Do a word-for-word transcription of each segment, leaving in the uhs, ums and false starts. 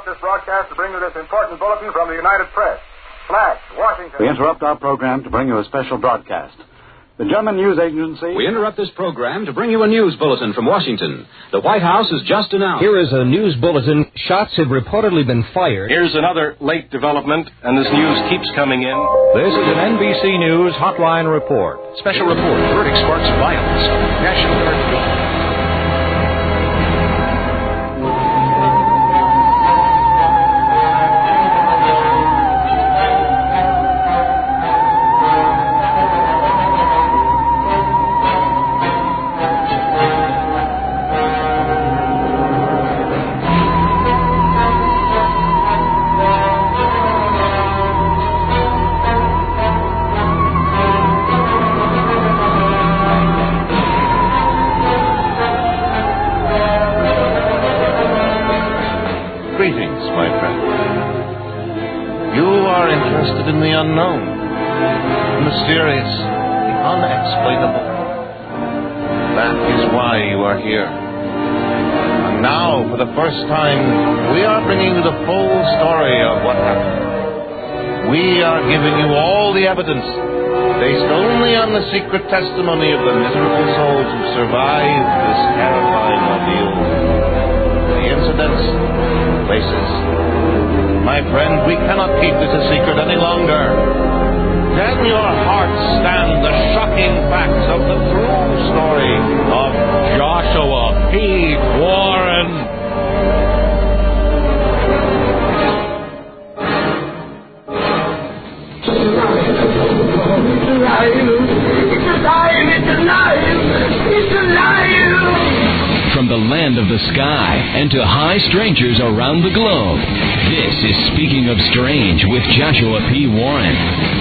interrupt this broadcast to bring you this important bulletin from the United Press. Flash, Washington. We interrupt our program to bring you a special broadcast. The German news agency... We interrupt this program to bring you a news bulletin from Washington. The White House has just announced... Here is a news bulletin. Shots have reportedly been fired. Here's another late development, and this news keeps coming in. This is an N B C News Hotline Report. Special report. Verdict sparks violence. National Guard. In the unknown, the mysterious, the unexplainable. That is why you are here. And now, for the first time, we are bringing you the full story of what happened. We are giving you all the evidence, based only on the secret testimony of the miserable souls who survived this terrifying ordeal. The incidents, the places. My friend, we cannot keep this a secret any longer. Can your heart stand the shocking facts of the true story of Joshua P. Warren? It's alive! It's alive! It's alive! It's alive! From the land of the sky and to high strangers around the globe, this is Speaking of Strange with Joshua P. Warren.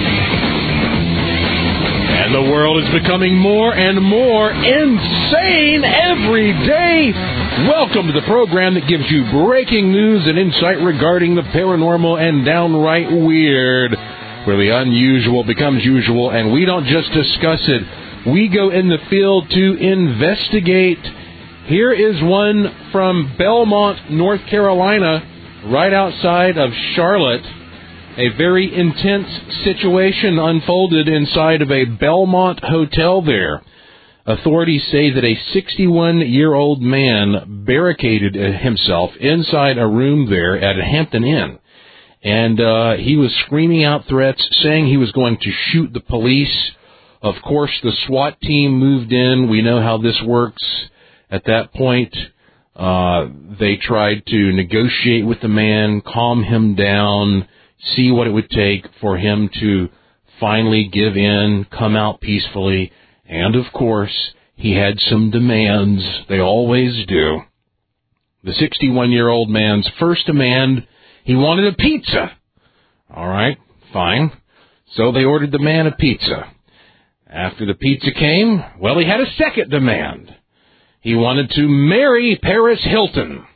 And the world is becoming more and more insane every day. Welcome to the program that gives you breaking news and insight regarding the paranormal and downright weird, where the unusual becomes usual, and we don't just discuss it. We go in the field to investigate. Here is one from Belmont, North Carolina, right outside of Charlotte. A very intense situation unfolded inside of a Belmont hotel there. Authorities say that a sixty-one-year-old man barricaded himself inside a room there at a Hampton Inn. And uh, he was screaming out threats, saying he was going to shoot the police. Of course, the SWAT team moved in. We know how this works. At that point, uh, they tried to negotiate with the man, calm him down, see what it would take for him to finally give in, come out peacefully. And, of course, he had some demands. They always do. The sixty-one-year-old man's first demand, he wanted a pizza. All right, fine. So they ordered the man a pizza. After the pizza came, well, he had a second demand. He wanted to marry Paris Hilton.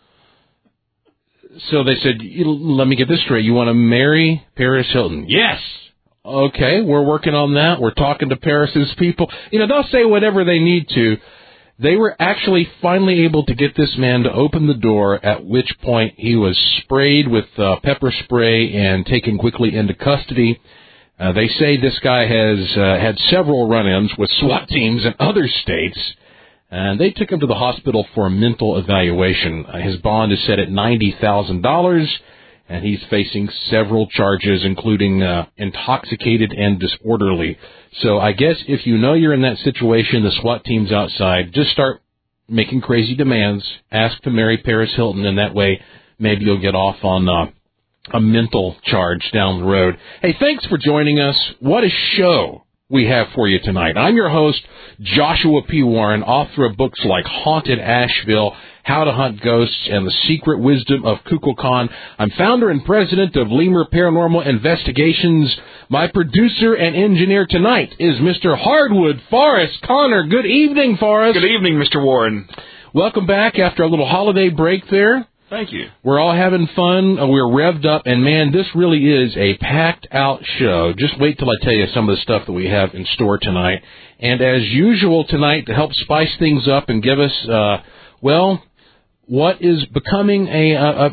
So they said, let me get this straight. You want to marry Paris Hilton? Yes. Okay, we're working on that. We're talking to Paris's people. You know, they'll say whatever they need to. They were actually finally able to get this man to open the door, at which point he was sprayed with uh, pepper spray and taken quickly into custody. Uh, they say this guy has uh, had several run-ins with SWAT teams in other states. And they took him to the hospital for a mental evaluation. Uh, his bond is set at ninety thousand dollars, and he's facing several charges, including uh, intoxicated and disorderly. So I guess if you know you're in that situation, the SWAT team's outside, just start making crazy demands, ask to marry Paris Hilton, and that way maybe you'll get off on uh, a mental charge down the road. Hey, thanks for joining us. What a show we have for you tonight. I'm your host, Joshua P. Warren, author of books like Haunted Asheville, How to Hunt Ghosts, and The Secret Wisdom of Kukulkan. I'm founder and president of Lemur Paranormal Investigations. My producer and engineer tonight is Mister Hardwood Forrest Connor. Good evening, Forrest. Good evening, Mister Warren. Welcome back after a little holiday break there. Thank you. We're all having fun. We're revved up. And, man, this really is a packed-out show. Just wait till I tell you some of the stuff that we have in store tonight. And as usual tonight, to help spice things up and give us, uh, well, what is becoming a, a, a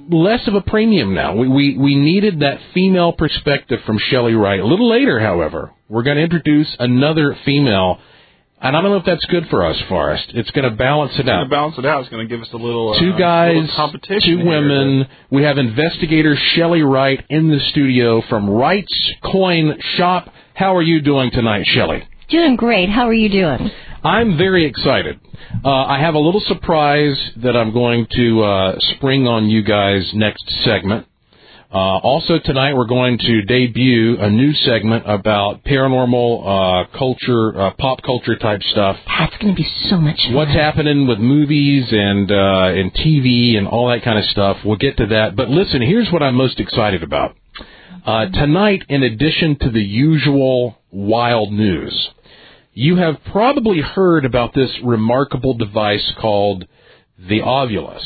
less of a premium now. We, we, we needed that female perspective from Shelley Wright. A little later, however, we're going to introduce another female. And I don't know if that's good for us, Forrest. It's going to balance it it's out. It's going to balance it out. It's going to give us a little two uh, guys, little competition two women. Here. We have investigator Shelley Wright in the studio from Wright's Coin Shop. How are you doing tonight, Shelley? Doing great. How are you doing? I'm very excited. Uh, I have a little surprise that I'm going to uh, spring on you guys next segment. Uh, also tonight we're going to debut a new segment about paranormal uh, culture, uh, pop culture type stuff. That's going to be so much fun. What's happening with movies and uh, and T V and all that kind of stuff. We'll get to that. But listen, here's what I'm most excited about. Uh, tonight, in addition to the usual wild news, you have probably heard about this remarkable device called the Ovilus.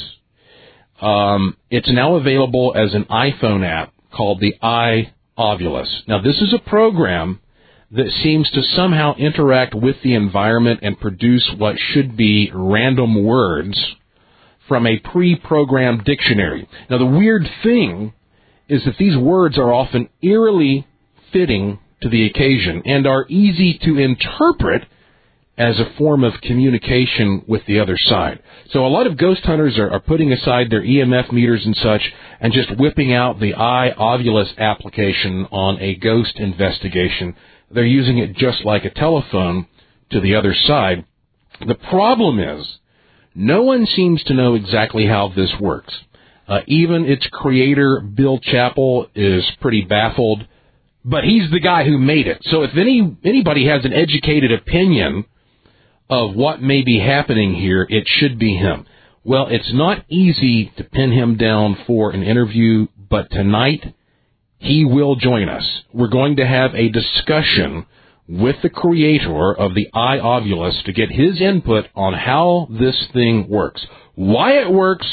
Um, it's now available as an iPhone app called the iOvilus. Now, this is a program that seems to somehow interact with the environment and produce what should be random words from a pre-programmed dictionary. Now, the weird thing is that these words are often eerily fitting to the occasion and are easy to interpret as a form of communication with the other side. So a lot of ghost hunters are, are putting aside their E M F meters and such and just whipping out the iOvilus application on a ghost investigation. They're using it just like a telephone to the other side. The problem is, no one seems to know exactly how this works. Uh, even its creator, Bill Chappell, is pretty baffled, but he's the guy who made it. So if any anybody has an educated opinion of what may be happening here, it should be him. Well, it's not easy to pin him down for an interview, but tonight he will join us. We're going to have a discussion with the creator of the iOvilus to get his input on how this thing works. Why it works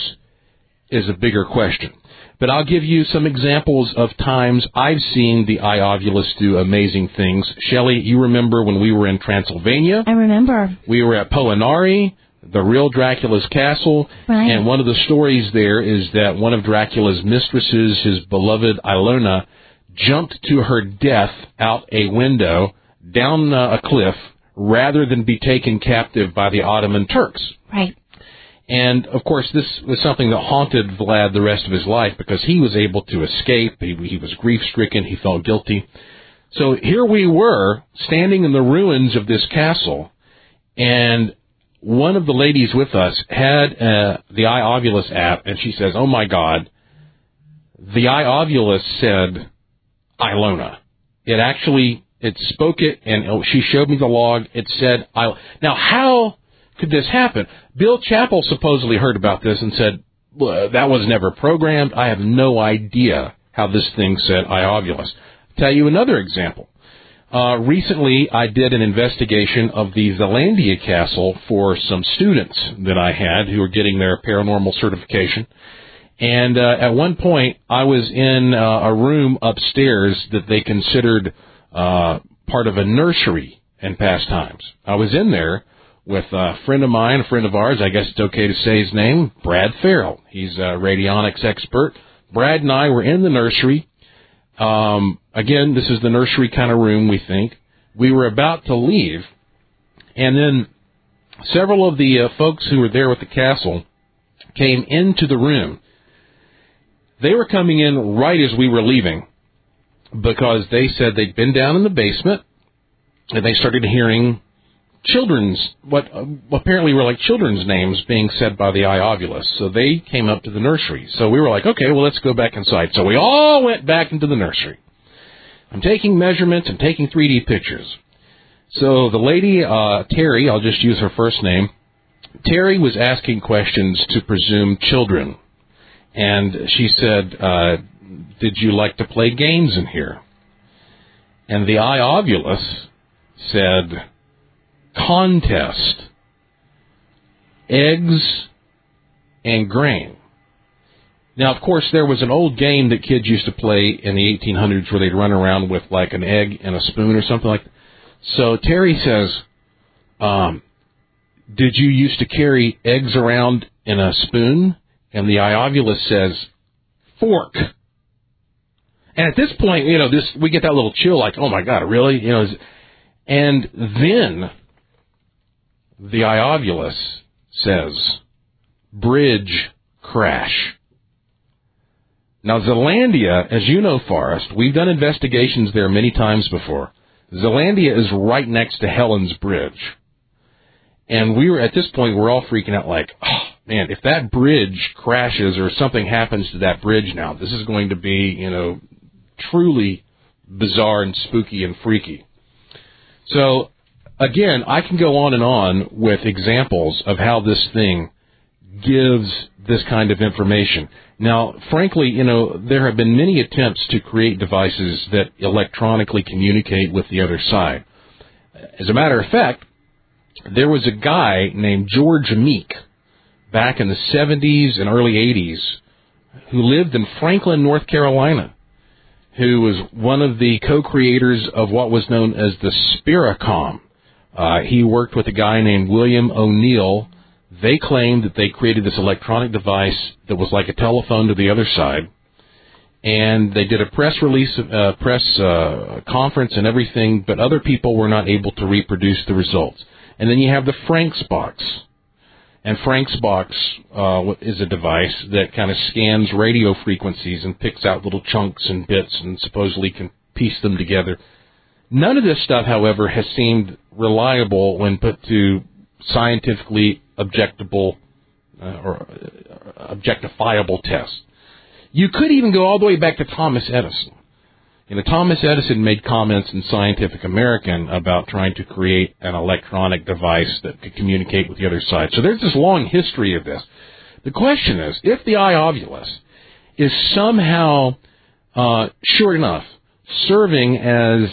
is a bigger question. But I'll give you some examples of times I've seen the iOvilus do amazing things. Shelley, you remember when we were in Transylvania? I remember. We were at Poenari, the real Dracula's castle. Right. And one of the stories there is that one of Dracula's mistresses, his beloved Ilona, jumped to her death out a window down uh, a cliff rather than be taken captive by the Ottoman Turks. Right. And, of course, this was something that haunted Vlad the rest of his life because he was able to escape. He, he was grief-stricken. He felt guilty. So here we were, standing in the ruins of this castle, and one of the ladies with us had uh, the iOvilus app, and she says, oh, my God, the iOvilus said Ilona. It actually, it spoke it, and oh, she showed me the log. It said, I. Now, how could this happen? Bill Chappell supposedly heard about this and said, well, that was never programmed. I have no idea how this thing said iOvilus. Tell you another example. Uh, recently, I did an investigation of the Zealandia Castle for some students that I had who were getting their paranormal certification. And uh, at one point, I was in uh, a room upstairs that they considered uh, part of a nursery in past times. I was in there with a friend of mine, a friend of ours, I guess it's okay to say his name, Brad Farrell. He's a radionics expert. Brad and I were in the nursery. Um, again, this is the nursery kind of room, we think. We were about to leave, and then several of the uh, folks who were there with the castle came into the room. They were coming in right as we were leaving because they said they'd been down in the basement, and they started hearing children's, what uh, apparently were like children's names being said by the iOvilus. So they came up to the nursery. So we were like, okay, well, let's go back inside. So we all went back into the nursery. I'm taking measurements. I'm taking three D pictures. So the lady, uh, Terry, I'll just use her first name, Terry was asking questions to presumed children. And she said, uh, did you like to play games in here? And the iOvilus said, contest, eggs, and grain. Now, of course, there was an old game that kids used to play in the eighteen hundreds where they'd run around with like an egg and a spoon or something like that. So Terry says, um, did you used to carry eggs around in a spoon? And the iOvilus says, fork. And at this point, you know, this we get that little chill, like, oh my God, really? You know, and then the Iovulus says, bridge crash. Now, Zealandia, as you know, Forrest, we've done investigations there many times before. Zealandia is right next to Helen's Bridge. And we were, at this point, we're all freaking out like, oh, man, if that bridge crashes or something happens to that bridge now, this is going to be, you know, truly bizarre and spooky and freaky. So, again, I can go on and on with examples of how this thing gives this kind of information. Now, frankly, you know, there have been many attempts to create devices that electronically communicate with the other side. As a matter of fact, there was a guy named George Meek back in the seventies and early eighties who lived in Franklin, North Carolina, who was one of the co-creators of what was known as the Spiricom. Uh, he worked with a guy named William O'Neill. They claimed that they created this electronic device that was like a telephone to the other side, and they did a press release, uh, press uh, conference and everything, but other people were not able to reproduce the results. And then you have the Franks box, and Franks box uh, is a device that kind of scans radio frequencies and picks out little chunks and bits and supposedly can piece them together. None of this stuff, however, has seemed reliable when put to scientifically objectable uh, or uh, objectifiable tests. You could even go all the way back to Thomas Edison. You know, Thomas Edison made comments in Scientific American about trying to create an electronic device that could communicate with the other side. So there's this long history of this. The question is, if the Iovulus is somehow, uh, sure enough, serving as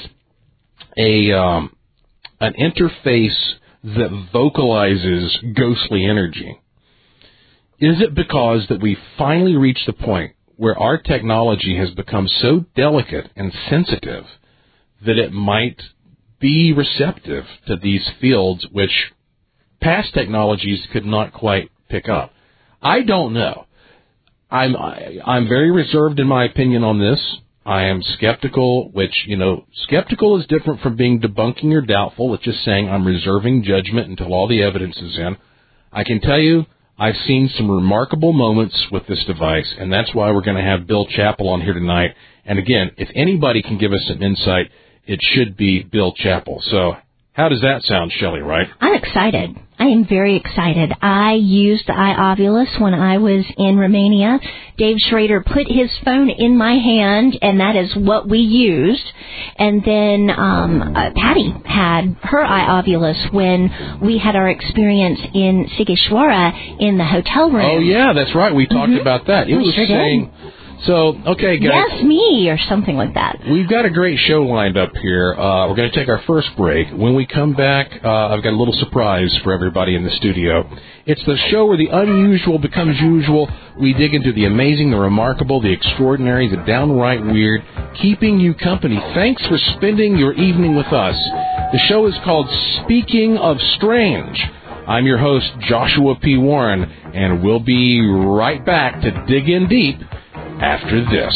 a um, an interface that vocalizes ghostly energy, is it because that we finally reached the point where our technology has become so delicate and sensitive that it might be receptive to these fields which past technologies could not quite pick up? I don't know. I'm I, I'm very reserved in my opinion on this. I am skeptical, which, you know, skeptical is different from being debunking or doubtful. It's just saying I'm reserving judgment until all the evidence is in. I can tell you I've seen some remarkable moments with this device, and that's why we're going to have Bill Chappell on here tonight. And again, if anybody can give us some insight, it should be Bill Chappell. So how does that sound, Shelley, right? I'm excited. I am very excited. I used the Iovulus when I was in Romania. Dave Schrader put his phone in my hand, and that is what we used. And then um, uh, Patty had her Iovulus when we had our experience in Sigeshwara in the hotel room. Oh, yeah, that's right. We talked mm-hmm. about that. It we was sure saying... Did. So, okay, guys. Yes, me, or something like that. We've got a great show lined up here. Uh, we're going to take our first break. When we come back, uh, I've got a little surprise for everybody in the studio. It's the show where the unusual becomes usual. We dig into the amazing, the remarkable, the extraordinary, the downright weird, keeping you company. Thanks for spending your evening with us. The show is called Speaking of Strange. I'm your host, Joshua P. Warren, and we'll be right back to dig in deep after this.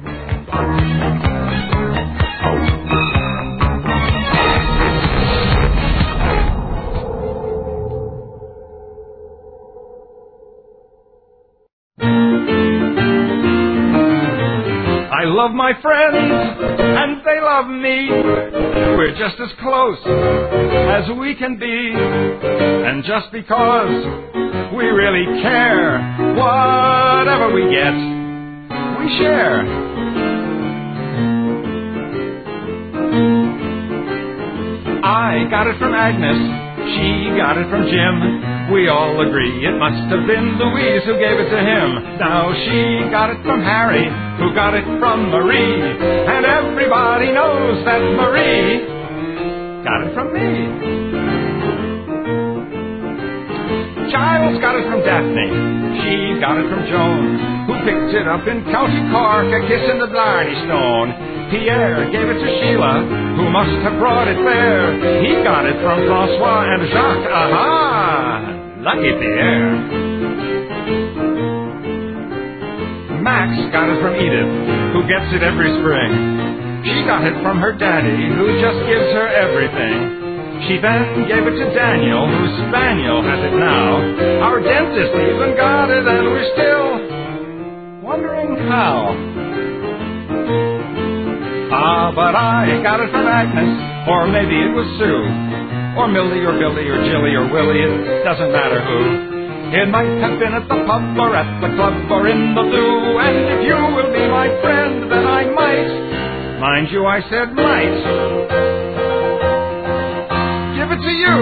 I love my friends, and they love me. We're just as close as we can be. And just because we really care, whatever we get, we share. I got it from Agnes, she got it from Jim. We all agree it must have been Louise who gave it to him. Now she got it from Harry, who got it from Marie. And everybody knows that Marie got it from me. Giles got it from Daphne, she got it from Joan, who picked it up in County Cork, a kiss in the Blarney Stone. Pierre gave it to Sheila, who must have brought it there. He got it from Francois and Jacques, aha! Lucky Pierre. Max got it from Edith, who gets it every spring. She got it from her daddy, who just gives her everything. She then gave it to Daniel, whose spaniel has it now. Our dentist even got it, and we're still wondering how. Ah, but I got it from Agnes, or maybe it was Sue, or Millie, or Billy, or Jilly, or Willie, it doesn't matter who. It might have been at the pub, or at the club, or in the loo, and if you will be my friend, then I might, mind you, I said might, give it to you.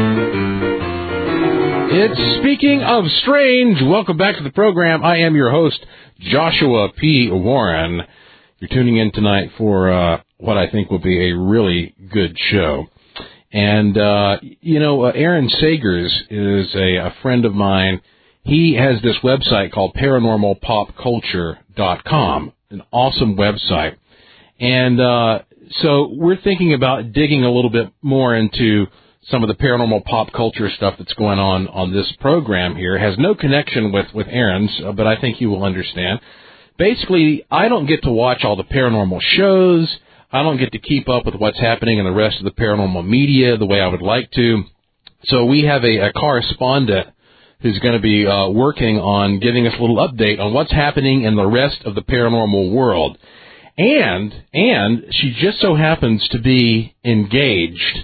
It's Speaking of Strange. Welcome back to the program. I am your host, Joshua P. Warren. You're tuning in tonight for uh, what I think will be a really good show. And, uh, you know, uh, Aaron Sagers is a, a friend of mine. He has this website called paranormal pop culture dot com, an awesome website. And uh, so we're thinking about digging a little bit more into some of the paranormal pop culture stuff that's going on on this program here. It has no connection with, with Aaron's, uh, but I think you will understand. Basically, I don't get to watch all the paranormal shows. I don't get to keep up with what's happening in the rest of the paranormal media the way I would like to. So we have a, a correspondent who's going to be uh, working on giving us a little update on what's happening in the rest of the paranormal world. And, and she just so happens to be engaged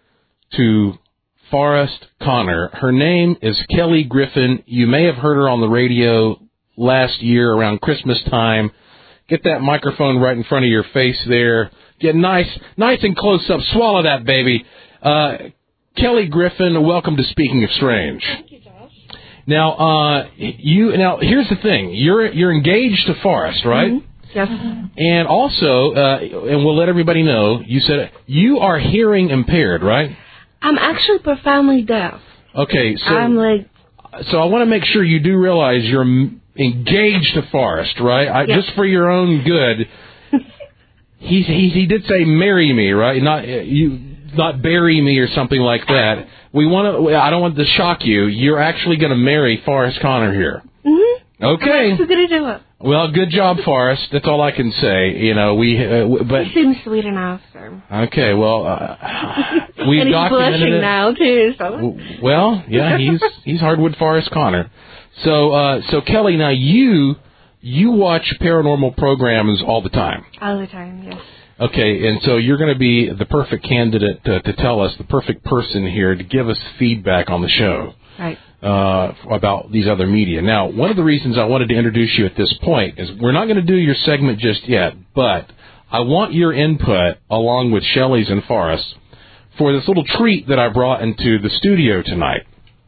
to Forrest Connor. Her name is Kelly Griffin. You may have heard her on the radio last year around Christmas time. Get that microphone right in front of your face there. Get nice, nice and close up. Swallow that, baby. Uh, Kelly Griffin, welcome to Speaking of Strange. Thank you, Josh. Now, uh, you now here's the thing. You're you're engaged to Forrest, right? Mm-hmm. Yes. And also, uh, and we'll let everybody know, you said you are hearing impaired, right? I'm actually profoundly deaf. Okay, so I'm like. So I want to make sure you do realize you're engaged to Forrest, right? I, yes. Just for your own good. he, he he did say marry me, right? Not you, not bury me or something like that. We want to. I don't want to shock you. You're actually going to marry Forrest Connor here. Mm-hmm. Okay. I'm actually going to do it. Well, good job, Forrest. That's all I can say. You know, we. Uh, but he seems sweet enough, so. Okay, well, uh, we've and he's documented blushing it. now too. So. Well, yeah, he's he's hardwood Forrest Connor. So, uh, so Kelly, now you you watch paranormal programs all the time. All the time, yes. Okay, and so you're going to be the perfect candidate to, to tell us, the perfect person here to give us feedback on the show. Right. Uh, about these other media. Now, one of the reasons I wanted to introduce you at this point is we're not going to do your segment just yet, but I want your input, along with Shelley's and Forrest's, for this little treat that I brought into the studio tonight.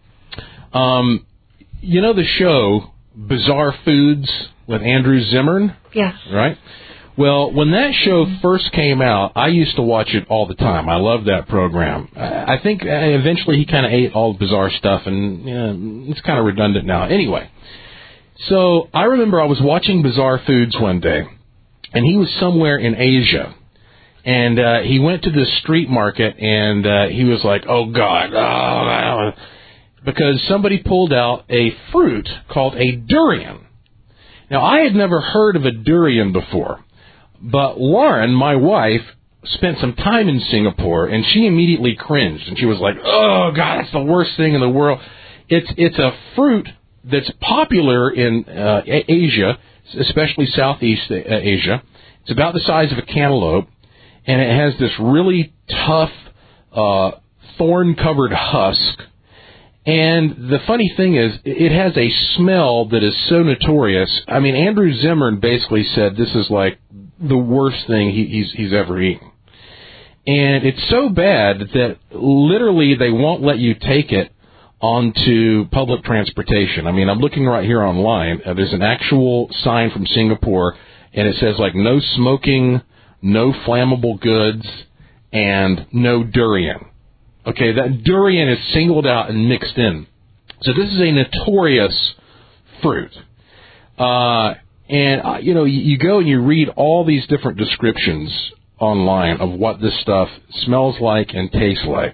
Um, you know the show Bizarre Foods with Andrew Zimmern? Yes. Right? Well, when that show first came out, I used to watch it all the time. I loved that program. I think eventually he kind of ate all the bizarre stuff, and you know, it's kind of redundant now. Anyway, so I remember I was watching Bizarre Foods one day, and he was somewhere in Asia. And uh, he went to this street market, and uh, he was like, oh, God, oh, because somebody pulled out a fruit called a durian. Now, I had never heard of a durian before. But Lauren, my wife, spent some time in Singapore, and she immediately cringed. And she was like, oh, God, that's the worst thing in the world. It's it's a fruit that's popular in uh, Asia, especially Southeast Asia. It's about the size of a cantaloupe, and it has this really tough, uh, thorn-covered husk. And the funny thing is, it has a smell that is so notorious. I mean, Andrew Zimmern basically said this is like the worst thing he, he's, he's ever eaten. And it's so bad that literally they won't let you take it onto public transportation. I mean, I'm looking right here online. Uh, there's an actual sign from Singapore, and it says, like, no smoking, no flammable goods, and no durian. Okay, that durian is singled out and mixed in. So this is a notorious fruit. Uh, and, uh, you know, you, you go and you read all these different descriptions online of what this stuff smells like and tastes like.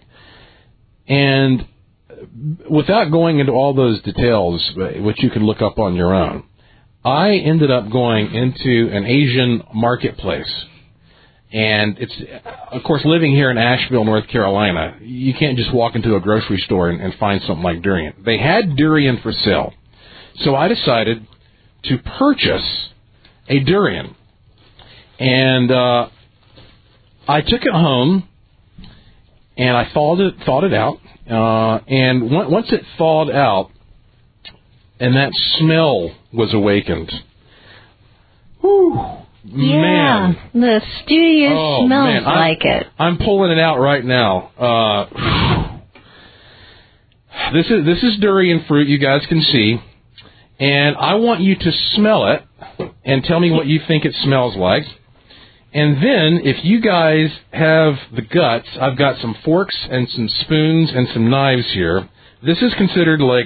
And without going into all those details, which you can look up on your own, I ended up going into an Asian marketplace. And it's, of course, living here in Asheville, North Carolina, you can't just walk into a grocery store and, and find something like durian. They had durian for sale. So I decided to purchase a durian. And uh, I took it home, and I thawed it, thawed it out. Uh, and w- once it thawed out, and that smell was awakened, whew. Yeah, Man. the studio oh, smells man. I'm, like it. I'm pulling it out right now. Uh, this is this is durian fruit. You guys can see, and I want you to smell it and tell me what you think it smells like. And then, if you guys have the guts, I've got some forks and some spoons and some knives here. This is considered like,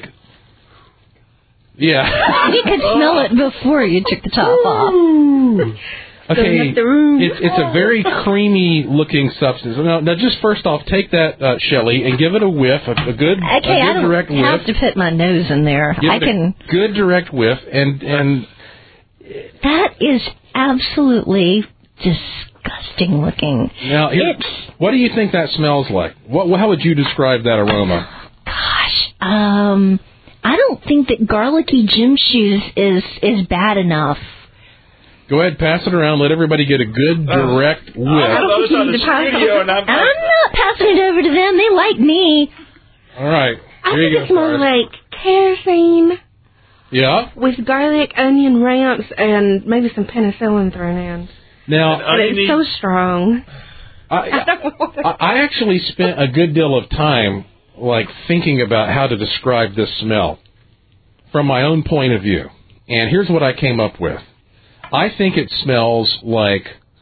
yeah. You could smell it before you took the top off. Okay, it's it's a very creamy looking substance. Now, now just first off, take that, uh, Shelley, and give it a whiff, a, a good, Okay, a good I don't direct whiff. have to put my nose in there. Give I it a can. good direct whiff, and and That is absolutely disgusting looking. now, here, what do you think that smells like? What how would you describe that aroma? Gosh, um, I don't think that garlicky gym shoes is is bad enough. Go ahead, pass it around. Let everybody get a good direct whiff. I don't think you need to pass it. I'm not passing it over to them. They like me. All right, I here you think go. it smells Forrest. like kerosene Yeah. with garlic, onion ramps, and maybe some penicillin thrown in. Now, But it's so strong. I, I, I actually spent a good deal of time, like, thinking about how to describe this smell from my own point of view. And here's what I came up with. I think it smells like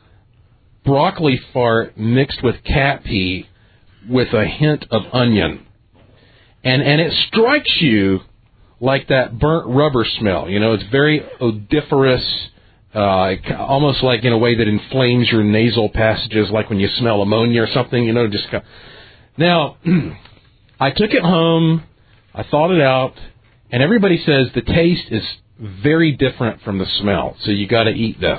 broccoli fart mixed with cat pee with a hint of onion. And and it strikes you like that burnt rubber smell. You know, it's very odoriferous, uh, almost like in a way that inflames your nasal passages, like when you smell ammonia or something, you know, just... Now, I took it home, I thawed it out, and everybody says the taste is very different from the smell, so you got to eat this.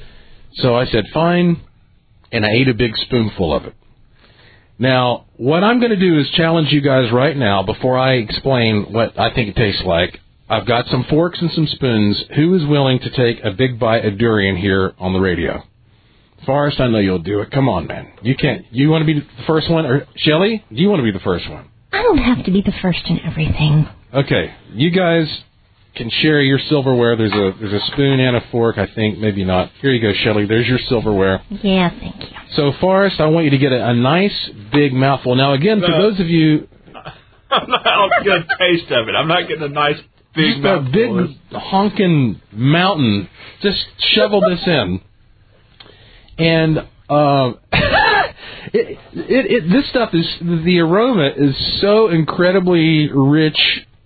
So I said, fine, and I ate a big spoonful of it. Now, what I'm going to do is challenge you guys right now, before I explain what I think it tastes like. I've got some forks and some spoons. Who is willing to take a big bite of durian here on the radio? Forrest, I know you'll do it. Come on, man. You can't. You want to be the first one? Or Shelley, do you want to be the first one? I don't have to be the first in everything. Okay, you guys can share your silverware. There's a there's a spoon and a fork, I think. Maybe not. Here you go, Shelley. There's your silverware. Yeah, thank you. So, Forrest, I want you to get a, a nice big mouthful. Now, again, for No. those of you... I'm not I'll get a taste of it. I'm not getting a nice big Just a big honking mountain. Just shovel this in. And uh, it, it, it, this stuff is... The aroma is so incredibly rich...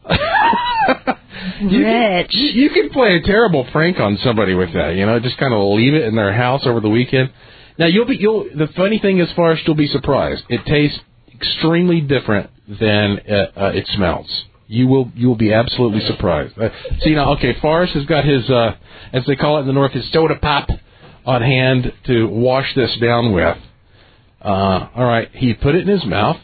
You Rich. Can, you can play a terrible prank on somebody with that, you know, just kind of leave it in their house over the weekend. Now, you'll be, you'll, the funny thing is, Forrest, you'll be surprised. It tastes extremely different than uh, uh, it smells. You will, you will be absolutely surprised. Uh, see, now, okay, Forrest has got his, uh, as they call it in the North, his soda pop on hand to wash this down with. Uh, all right, he put it in his mouth.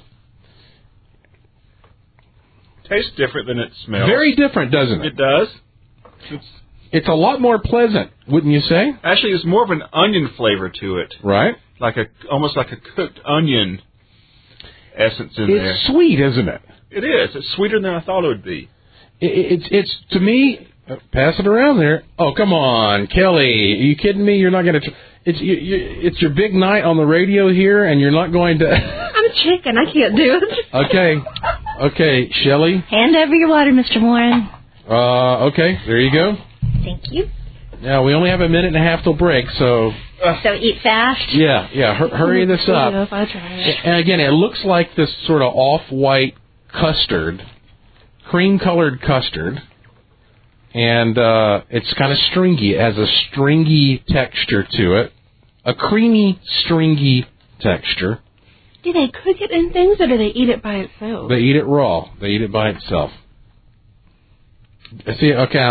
Tastes different than it smells. Very different, doesn't it? It does. It's, it's a lot more pleasant, wouldn't you say? actually, there's more of an onion flavor to it. Right. Like a almost like a cooked onion essence in there. It's sweet, isn't it? It is. It's sweeter than I thought it would be. It, it's it's to me. Uh, pass it around there. Oh, come on, Kelly. Are you kidding me? You're not going to. Tr- it's you, you, it's your big night on the radio here, and you're not going to. I'm a chicken. I can't do it. Okay, okay, Shelley. Hand over your water, Mister Warren. Uh, okay, there you go. Thank you. Now we only have a minute and a half till break, so. So eat fast. Yeah, yeah. Hur- hurry this up. If I try. And again, it looks like this sort of off-white custard, cream-colored custard, and uh, it's kind of stringy. It has a stringy texture to it, a creamy, stringy texture. Do they cook it in things, or do they eat it by itself? They eat it raw. They eat it by itself. See, okay, I'm,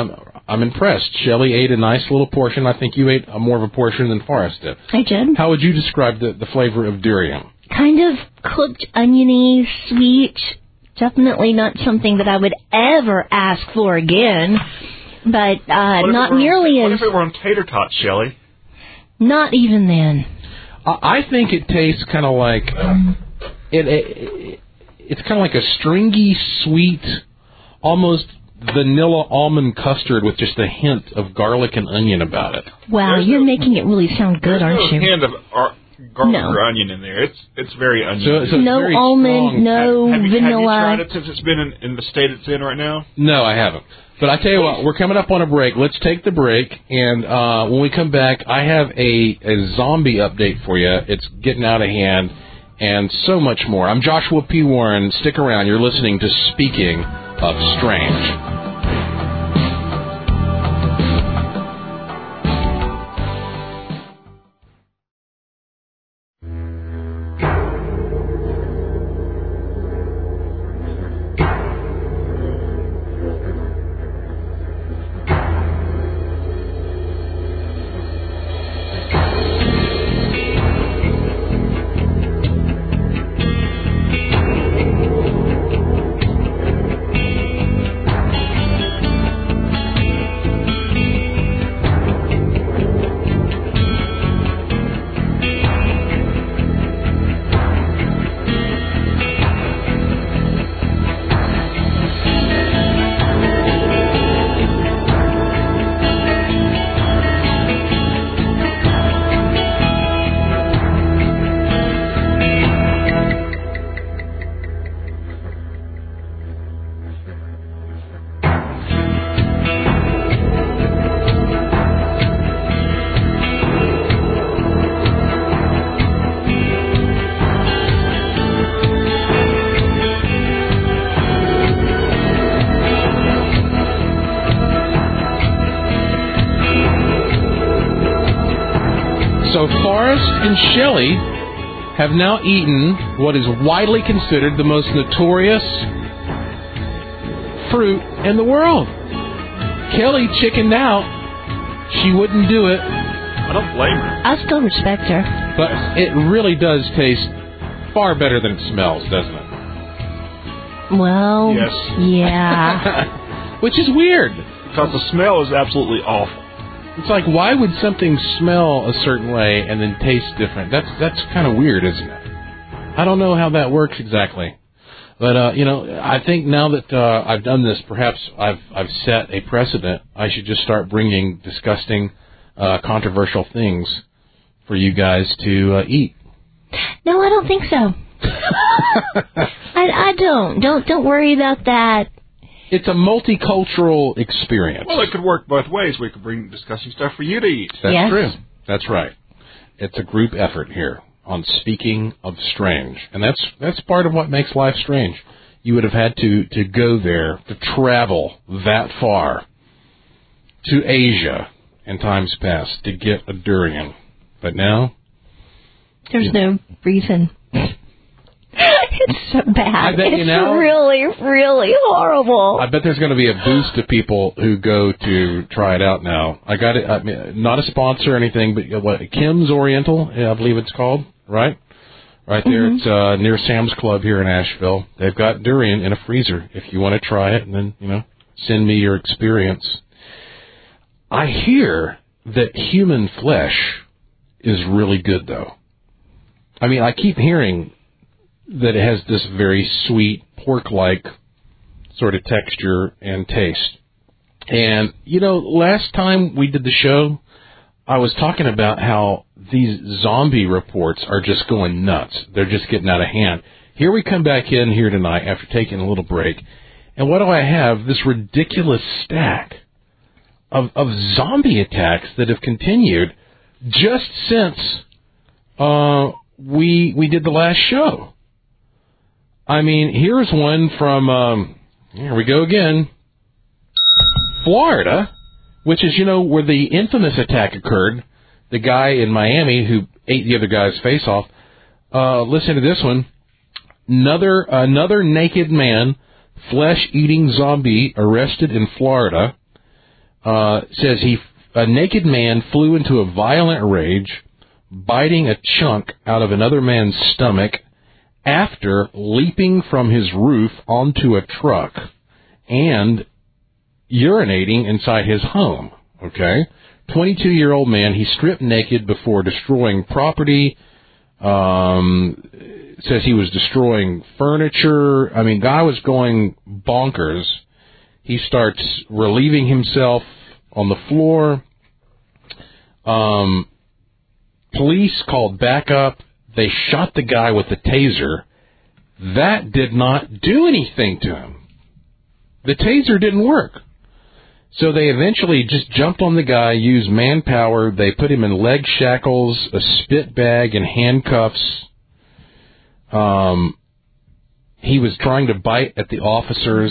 I'm impressed. Shelley ate a nice little portion. I think you ate a more of a portion than Forrest did. I did. How would you describe the, the flavor of durian? Kind of cooked, oniony, sweet. Definitely not something that I would ever ask for again. But uh, not nearly on, as... What if it were on tater tots, Shelley? Not even then. I think it tastes kind of like... It, it, it's kind of like a stringy, sweet, almost vanilla almond custard with just a hint of garlic and onion about it. Wow, There's you're no, making it really sound good, aren't no you? Hint of ar- garlic No. or onion in there. It's it's very oniony. So, so no very almond, strong. no have, have, vanilla. Have you tried it since it's been in, in the state it's in right now? No, I haven't. But I tell you what, we're coming up on a break. Let's take the break, and uh, when we come back, I have a, a zombie update for you. It's getting out of hand, and so much more. I'm Joshua P. Warren. Stick around. You're listening to Speaking of Strange. So Forrest and Shelley have now eaten what is widely considered the most notorious fruit in the world. Kelly chickened out. She wouldn't do it. I don't blame her. I still respect her. But it really does taste far better than it smells, doesn't it? Well, Yes. yeah. Which is weird. Because the smell is absolutely awful. It's like, why would something smell a certain way and then taste different? That's that's kind of weird, isn't it? I don't know how that works exactly. But, uh, you know, I think now that uh, I've done this, perhaps I've I've set a precedent. I should just start bringing disgusting, uh, controversial things for you guys to uh, eat. No, I don't think so. I, I don't. Don't don't worry about that. It's a multicultural experience. Well, it could work both ways. We could bring disgusting stuff for you to eat. That's Yes. true. That's right. It's a group effort here on Speaking of Strange. And that's that's part of what makes life strange. You would have had to, to go there, to travel that far to Asia in times past to get a durian. But now... There's no reason. It's so bad. I bet it's you now, really, really horrible. I bet there's going to be a boost to people who go to try it out now. I got it. I mean, not a sponsor or anything, but what Kim's Oriental, I believe it's called, right? Right there. Mm-hmm. It's uh, near Sam's Club here in Asheville. They've got durian in a freezer. If you want to try it, and then you know, send me your experience. I hear that human flesh is really good, though. I mean, I keep hearing that it has this very sweet, pork-like sort of texture and taste. And, you know, last time we did the show, I was talking about how these zombie reports are just going nuts. They're just getting out of hand. Here we come back in here tonight after taking a little break, and what do I have? This ridiculous stack of, of zombie attacks that have continued just since uh, we we did the last show. I mean, here's one from, um, here we go again, Florida, which is, you know, where the infamous attack occurred. The guy in Miami who ate the other guy's face off. Uh, listen to this one. Another, another naked man, flesh-eating zombie arrested in Florida. uh, says he a naked man flew into a violent rage, biting a chunk out of another man's stomach after leaping from his roof onto a truck and urinating inside his home. Okay? twenty-two-year-old man, he stripped naked before destroying property. Um, says he was destroying furniture. I mean, guy was going bonkers. He starts relieving himself on the floor. Um, police called backup. They shot the guy with the taser. That did not do anything to him. The taser didn't work. So they eventually just jumped on the guy, used manpower. They put him in leg shackles, a spit bag, and handcuffs. Um, he was trying to bite at the officers.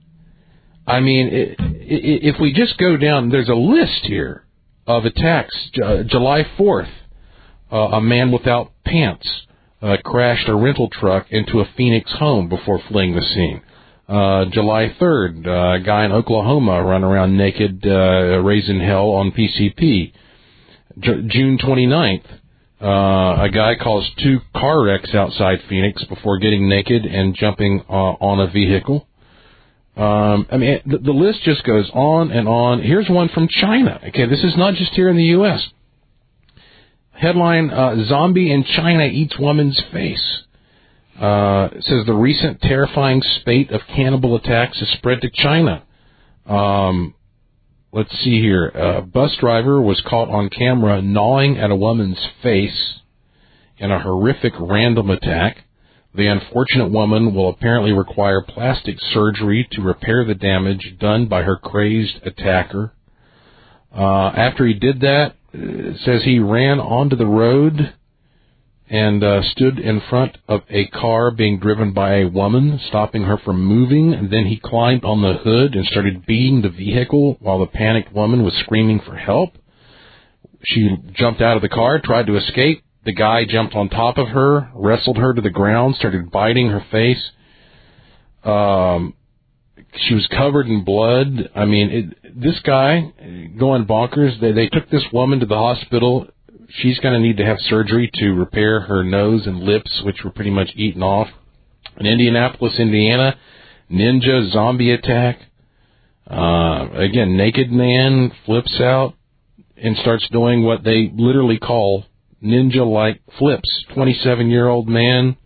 I mean, it, it, if we just go down, there's a list here of attacks. Uh, July fourth, uh, a man without pants uh, crashed a rental truck into a Phoenix home before fleeing the scene. Uh, July third, uh, a guy in Oklahoma run around naked, uh, raising hell on P C P. J- June twenty-ninth, uh, a guy caused two car wrecks outside Phoenix before getting naked and jumping uh, on a vehicle. Um, I mean, the, the list just goes on and on. Here's one from China. Okay, this is not just here in the U S Headline, uh, Zombie in China eats woman's face. Uh, it says the recent terrifying spate of cannibal attacks has spread to China. Um, let's see here. A bus driver was caught on camera gnawing at a woman's face in a horrific random attack. The unfortunate woman will apparently require plastic surgery to repair the damage done by her crazed attacker. Uh, after he did that, it says he ran onto the road and uh, stood in front of a car being driven by a woman, stopping her from moving. And then he climbed on the hood and started beating the vehicle while the panicked woman was screaming for help. She jumped out of the car, tried to escape. The guy jumped on top of her, wrestled her to the ground, started biting her face. Um, she was covered in blood. I mean, it, this guy going bonkers. They, they took this woman to the hospital. She's going to need to have surgery to repair her nose and lips, which were pretty much eaten off. In Indianapolis, Indiana, ninja zombie attack. Uh, again, naked man flips out and starts doing what they literally call ninja-like flips. twenty-seven-year-old man.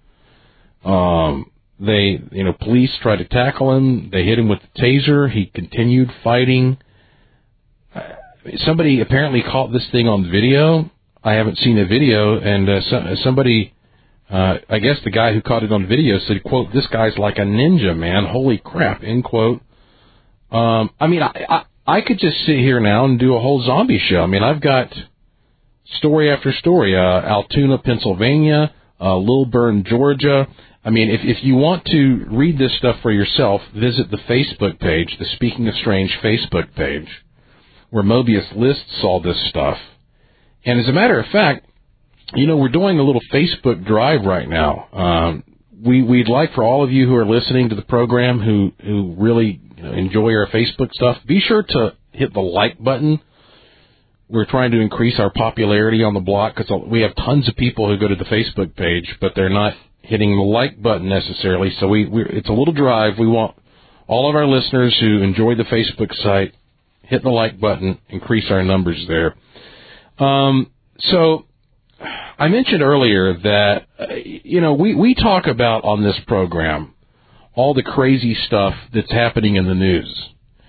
Um, they, you know, police tried to tackle him. They hit him with the taser. He continued fighting. Uh, somebody apparently caught this thing on video. I haven't seen a video, and uh, so, somebody, uh, I guess the guy who caught it on video said, quote, "This guy's like a ninja, man. Holy crap," end quote. Um, I mean, I, I, I could just sit here now and do a whole zombie show. I mean, I've got story after story. Uh, Altoona, Pennsylvania, uh, Lilburn, Georgia. I mean, if, if you want to read this stuff for yourself, visit the Facebook page, the Speaking of Strange Facebook page, where Mobius lists all this stuff. And as a matter of fact, you know, we're doing a little Facebook Drive right now. Um, we, we'd like for all of you who are listening to the program who, who really you know, enjoy our Facebook stuff, be sure to hit the like button. We're trying to increase our popularity on the block because we have tons of people who go to the Facebook page, but they're not hitting the like button necessarily. So we, we it's a little drive. We want all of our listeners who enjoy the Facebook site, hit the like button, increase our numbers there. Um, so I mentioned earlier that, uh, you know, we, we talk about on this program all the crazy stuff that's happening in the news.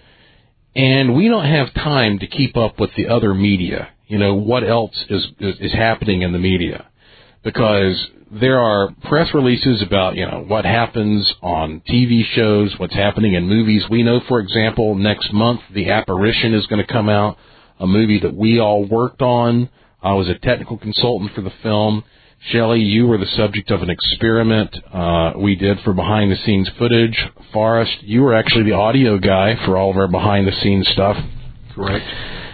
And we don't have time to keep up with the other media, you know, what else is, is, is happening in the media. Because there are press releases about, you know, what happens on T V shows, what's happening in movies. We know, for example, next month The Apparition is going to come out. A movie that we all worked on. I was a technical consultant for the film. Shelley, you were the subject of an experiment uh, we did for behind-the-scenes footage. Forrest, you were actually the audio guy for all of our behind-the-scenes stuff. Correct.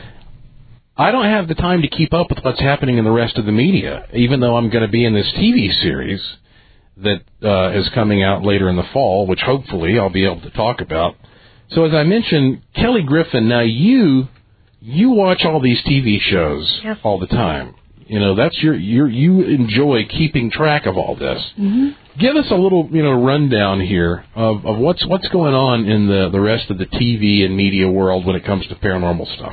I don't have the time to keep up with what's happening in the rest of the media, even though I'm going to be in this T V series that uh, is coming out later in the fall, which hopefully I'll be able to talk about. So as I mentioned, Kelly Griffin, now you you watch all these T V shows Yes. all the time. You know, that's your, your you enjoy keeping track of all this. Mm-hmm. Give us a little, you know, rundown here of, of what's what's going on in the, the rest of the T V and media world when it comes to paranormal stuff.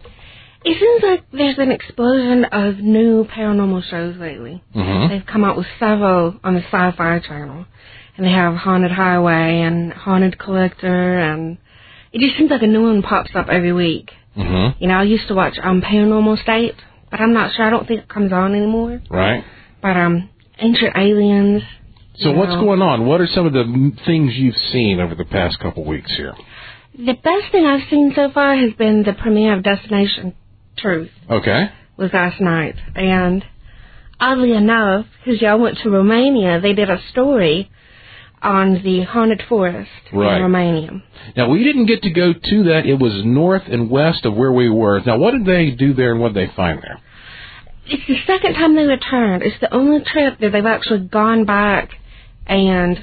It seems like there's an explosion of new paranormal shows lately. Mm-hmm. They've come out with several on the Sci-Fi Channel. And they have Haunted Highway and Haunted Collector, and it just seems like a new one pops up every week. Mm-hmm. You know, I used to watch um, Paranormal State, but I'm not sure. I don't think it comes on anymore. Right. But um, Ancient Aliens. So what's know. going on? What are some of the m- things you've seen over the past couple weeks here? The best thing I've seen so far has been the premiere of Destination Truth. Okay. Was last night. And oddly enough, because y'all went to Romania, they did a story on the haunted forest right. in Romania. Now, we didn't get to go to that. It was north and west of where we were. Now, what did they do there and what did they find there? It's the second time they returned. It's the only trip that they've actually gone back and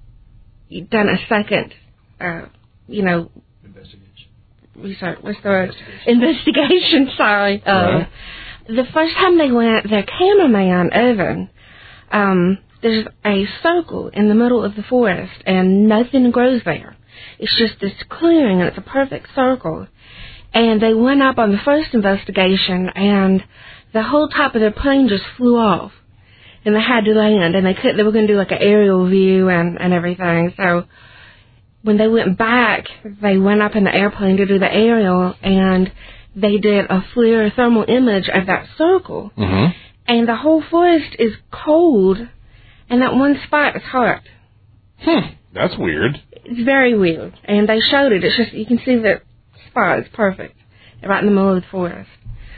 done a second, uh, you know, investigation. Research. What's the word? Investigation. Investigation, sorry. Uh, right. The first time they went, their cameraman, Evan, um, there's a circle in the middle of the forest, and nothing grows there. It's just this clearing, and it's a perfect circle. And they went up on the first investigation, and the whole top of their plane just flew off. And they had to land, and they could they were going to do like an aerial view and, and everything. So when they went back, they went up in the airplane to do the aerial, and they did a FLIR thermal image of that circle. Mm-hmm. And the whole forest is cold, and that one spot is hot. Hmm, that's weird. It's very weird. And they showed it. It's just, you can see that spot is perfect, right in the middle of the forest.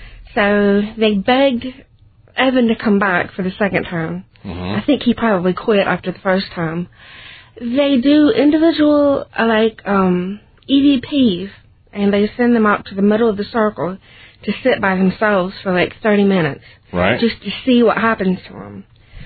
So they begged Evan to come back for the second time. Mm-hmm. I think he probably quit after the first time. They do individual, uh, like, um, E V Ps, and they send them out to the middle of the circle to sit by themselves for like thirty minutes. Right. Just to see what happens to them.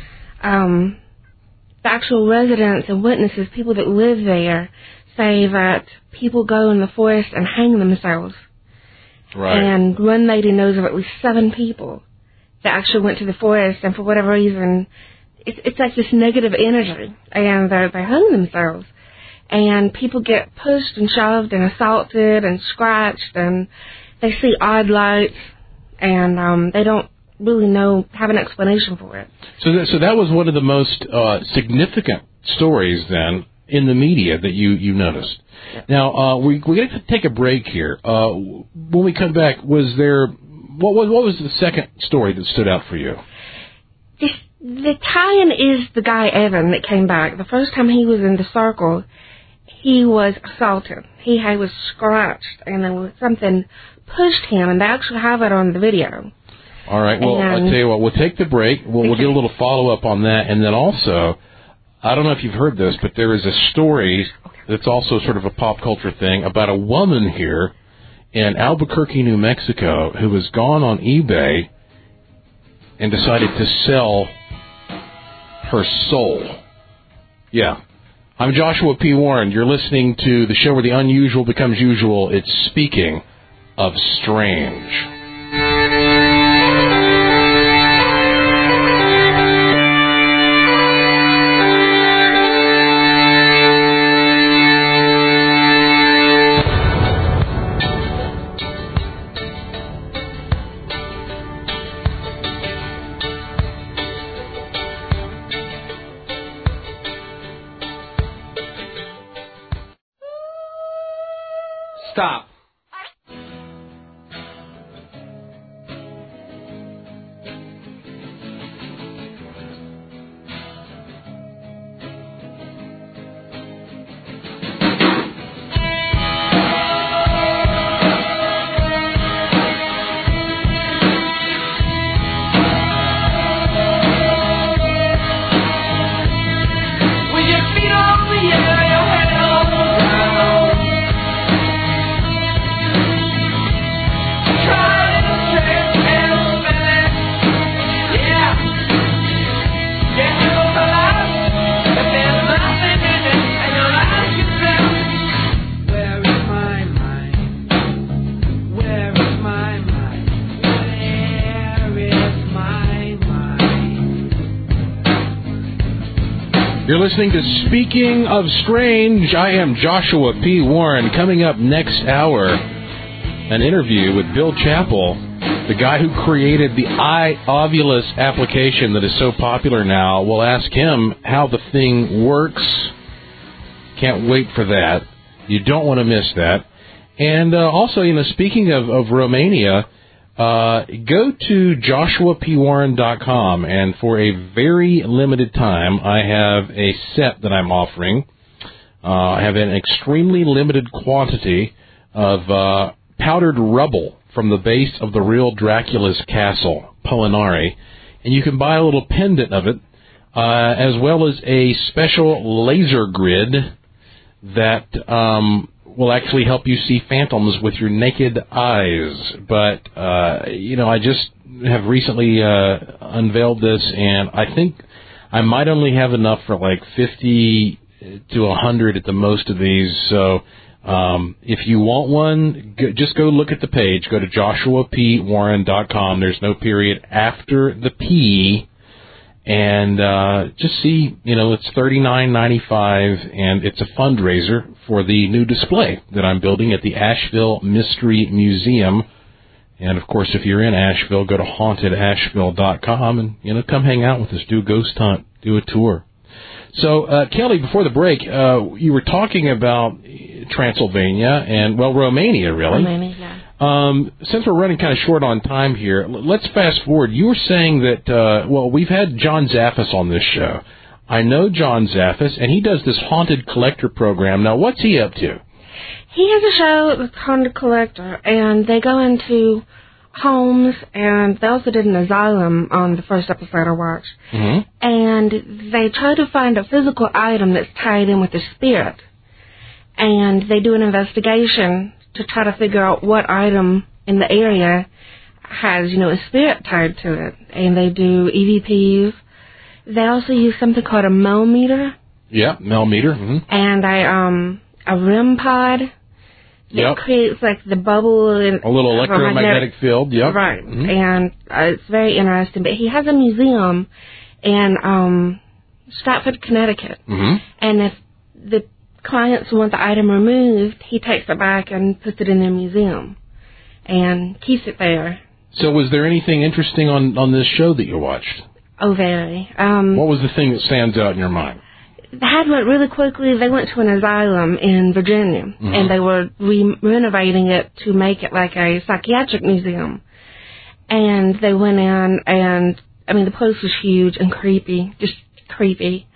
Um, the actual residents and witnesses, people that live there, say that people go in the forest and hang themselves. Right. And one lady knows of at least seven people that actually went to the forest, and for whatever reason, it's, it's like this negative energy, and they they hung themselves. And people get pushed and shoved and assaulted and scratched, and they see odd lights, and um, they don't really know, have an explanation for it. So that, so that was one of the most uh, significant stories, then, in the media that you, you noticed. Now, uh, we we got to take a break here. Uh, when we come back, was there, what was, what was the second story that stood out for you? This, the tie-in is the guy, Evan, that came back. The first time he was in the circle, he was assaulted. He was scratched, and then was something pushed him, and they actually have it on the video. All right, well, and I'll tell you what, we'll take the break. We'll, we'll get a little follow-up on that, and then also, I don't know if you've heard this, but there is a story that's also sort of a pop culture thing about a woman here in Albuquerque, New Mexico, who has gone on eBay and decided to sell her soul. Yeah. I'm Joshua P. Warren. You're listening to the show where the unusual becomes usual. It's Speaking of Strange. Stop. With your feet on the air, your head on the ground. You're listening to Speaking of Strange. I am Joshua P. Warren. Coming up next hour, an interview with Bill Chappell, the guy who created the iOvilus application that is so popular now. We'll ask him how the thing works. Can't wait for that. You don't want to miss that. And uh, also, you know, speaking of, of Romania, uh, go to joshua p warren dot com, and for a very limited time, I have a set that I'm offering. Uh, I have an extremely limited quantity of uh, powdered rubble from the base of the real Dracula's castle, Polinari, and you can buy a little pendant of it, uh, as well as a special laser grid that um, will actually help you see phantoms with your naked eyes. But, uh, you know, I just have recently uh, unveiled this, and I think I might only have enough for like fifty to one hundred at the most of these. So um, if you want one, go, just go look at the page. Go to joshua p warren dot com. There's no period after the P. And uh, just see, you know, it's thirty-nine ninety-five, and it's a fundraiser for the new display that I'm building at the Asheville Mystery Museum. And, of course, if you're in Asheville, go to haunted asheville dot com and, you know, come hang out with us, do a ghost hunt, do a tour. So, uh, Kelly, before the break, uh, you were talking about Transylvania and, well, Romania, really. Romania, yeah. Um, since we're running kind of short on time here, let's fast forward. You were saying that, uh, well, we've had John Zaffis on this show. I know John Zaffis, and he does this Haunted Collector program. Now, what's he up to? He has a show with Haunted Collector, and they go into homes, and they also did an asylum on the first episode I watched. Mm-hmm. And they try to find a physical item that's tied in with the spirit. And they do an investigation to try to figure out what item in the area has, you know, a spirit tied to it. And they do E V Ps. They also use something called a Melmeter. Yeah, Melmeter. Mm-hmm. And a, um, a R E M pod. It yep. creates, like, the bubble. In, a little electromagnetic field, yep. Right. Mm-hmm. And uh, it's very interesting. But he has a museum in um, Stratford, Connecticut. Mm-hmm. And if the clients want the item removed, he takes it back and puts it in their museum and keeps it there. So was there anything interesting on, on this show that you watched? Oh, very. Um, what was the thing that stands out in your mind? They had went really quickly. They went to an asylum in Virginia, mm-hmm. and they were re- renovating it to make it like a psychiatric museum. And they went in, and, I mean, the place was huge and creepy, just creepy.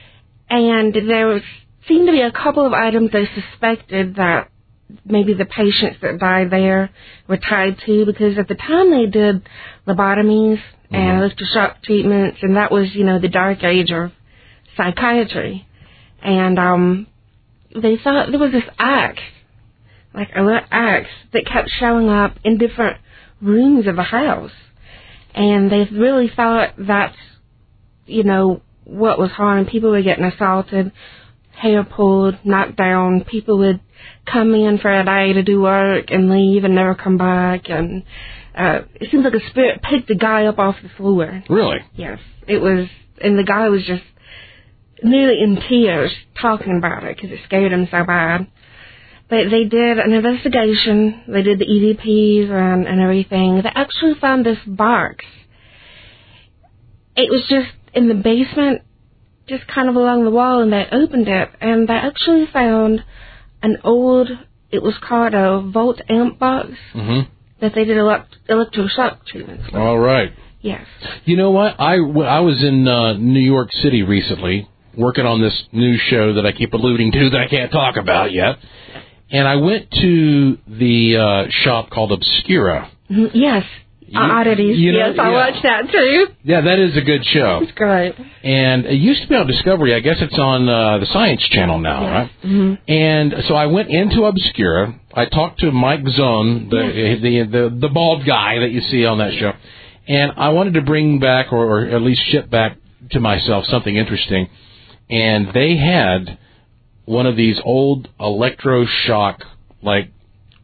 And there was, seemed to be a couple of items they suspected that maybe the patients that died there were tied to, because at the time they did lobotomies mm-hmm. and electroshock treatments, and that was, you know, the dark age of psychiatry. And um, they thought there was this axe, like a axe, that kept showing up in different rooms of the house. And they really thought that's, you know, what was harming. People were getting assaulted, hair pulled, knocked down. People would come in for a day to do work and leave and never come back. And uh, it seems like a spirit picked the guy up off the floor. Really? Yes. It was, and the guy was just nearly in tears talking about it because it scared him so bad. But they did an investigation. They did the E V Ps and, and everything. They actually found this box. It was just in the basement, just kind of along the wall, and they opened it, and they actually found an old, it was called a volt amp box mm-hmm. that they did elect- electroshock treatments with. All right. Yes. You know what? I, I was in uh, New York City recently, working on this new show that I keep alluding to that I can't talk about yet. And I went to the uh, shop called Obscura. Mm-hmm. Yes. You, Oddities. You know, yes, I yeah. watched that too. Yeah, that is a good show. It's great. And it used to be on Discovery. I guess it's on uh, the Science Channel now, yes. right? Mm-hmm. And so I went into Obscura. I talked to Mike Zone, the, yes. the, the, the, the bald guy that you see on that show. And I wanted to bring back, or, or at least ship back to myself, something interesting. And they had one of these old electroshock, like,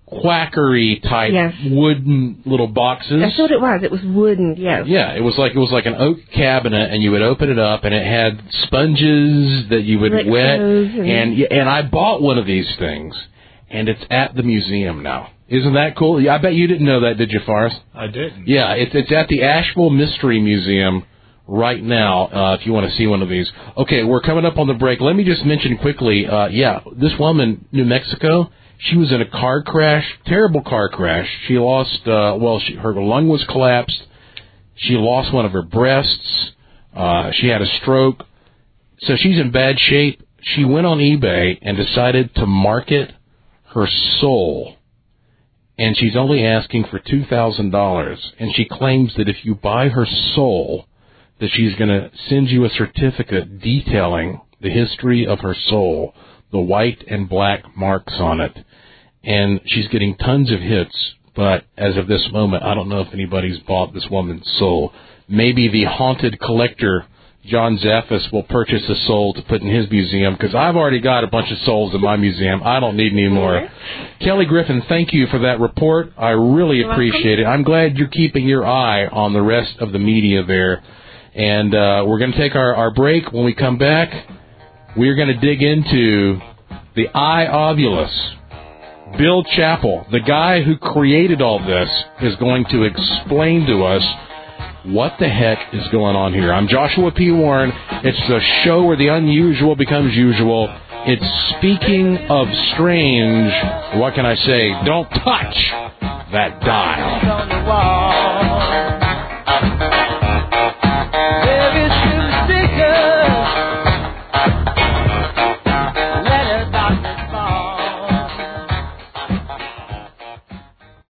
quackery type yes. wooden little boxes. That's what it was. It was wooden, yes. Yeah, it was like it was like an oak cabinet, and you would open it up, and it had sponges that you would Rick wet. and, and and I bought one of these things, and it's at the museum now. Isn't that cool? I bet you didn't know that, did you, Forrest? I didn't. Yeah, it's it's at the Asheville Mystery Museum right now, uh, if you want to see one of these. Okay, we're coming up on the break. Let me just mention quickly, uh, yeah, this woman, New Mexico, she was in a car crash, terrible car crash. She lost, uh, well, she, her lung was collapsed. She lost one of her breasts. Uh, she had a stroke. So she's in bad shape. She went on eBay and decided to market her soul. And she's only asking for two thousand dollars. And she claims that if you buy her soul, that she's going to send you a certificate detailing the history of her soul, the white and black marks on it. And she's getting tons of hits, but as of this moment, I don't know if anybody's bought this woman's soul. Maybe the haunted collector, John Zaffis, will purchase a soul to put in his museum, because I've already got a bunch of souls in my museum. I don't need any more. Mm-hmm. Kelly Griffin, thank you for that report. I really you're appreciate welcome. it. I'm glad you're keeping your eye on the rest of the media there. And uh, we're going to take our, our break. When we come back, we're going to dig into the I-Ovulus. Bill Chappell, the guy who created all this, is going to explain to us what the heck is going on here. I'm Joshua P. Warren. It's the show where the unusual becomes usual. It's Speaking of Strange. What can I say? Don't touch that dial.